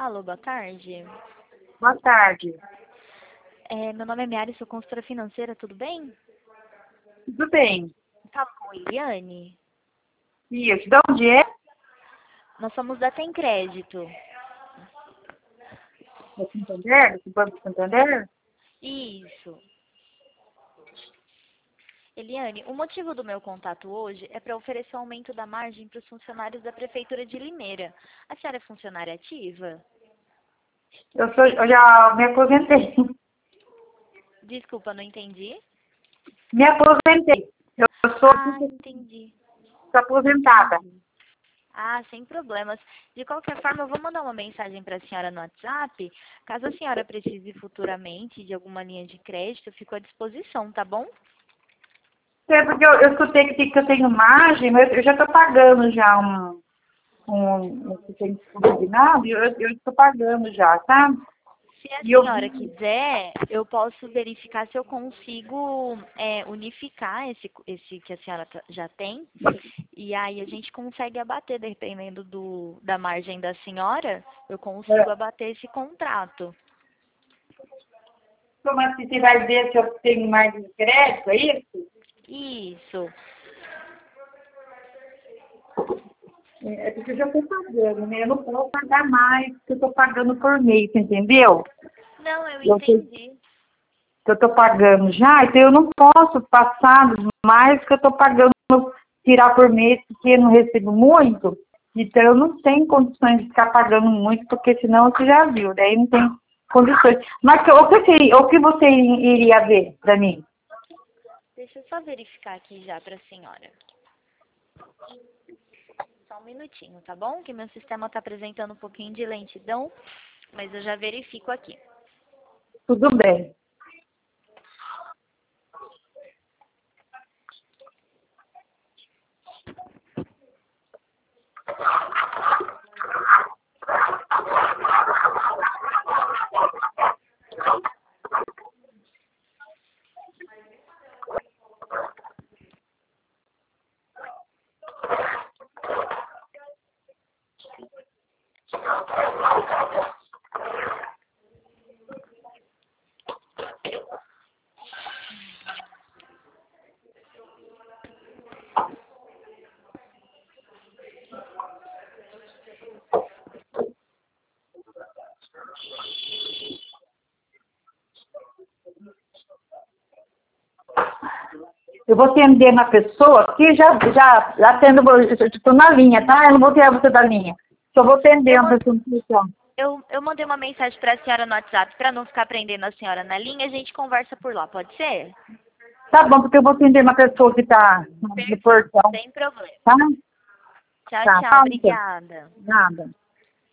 Alô, boa tarde. Boa tarde. Meu nome é Miara, sou consultora financeira, tudo bem? Tudo bem? Falo com a Eliane. Isso. De onde é? Nós somos da Tem Crédito. Do Santander? Do Banco Santander? Isso. Eliane, o motivo do meu contato hoje é para oferecer o aumento da margem para os funcionários da Prefeitura de Limeira. A senhora é funcionária ativa? Eu já me aposentei. Desculpa, não entendi. Me aposentei. Eu sou Entendi. aposentada. Sem problemas. De qualquer forma, eu vou mandar uma mensagem para a senhora no WhatsApp. Caso a senhora precise futuramente de alguma linha de crédito, eu fico à disposição, tá bom? É porque eu escutei que eu tenho margem, mas eu já estou pagando já tem combinado, e eu estou pagando já, tá? Se a E eu senhora quiser, eu posso verificar se eu consigo unificar esse que a senhora já tem. E aí a gente consegue abater, dependendo da margem da senhora, eu consigo abater esse contrato. como assim, você vai ver se eu tenho mais de crédito, é isso? Isso. É porque eu já estou pagando, né? Eu não posso pagar mais, porque eu estou pagando por mês, entendeu? Não, eu Eu entendi. estou pagando já, então eu não posso passar mais que eu estou pagando, tirar por mês, porque eu não recebo muito. Então eu não tenho condições de ficar pagando muito, porque senão você já viu, daí não tem condições. Mas o que você iria ver para mim? Deixa eu só verificar aqui já para a senhora. Só um minutinho, tá bom? Que meu sistema está apresentando um pouquinho de lentidão, mas eu já verifico aqui. Tudo bem. Eu vou atender uma pessoa que já atendo, eu estou na linha, tá? Eu não vou tirar você da linha. Só vou atender uma pessoa. Eu mandei uma mensagem para a senhora no WhatsApp, para não ficar prendendo a senhora na linha, a gente conversa por lá, pode ser? Tá bom, porque eu vou atender uma pessoa que está no Perfeito, portão, sem problema. tá? Tchau, Tá, tchau, fala então. obrigada. Nada.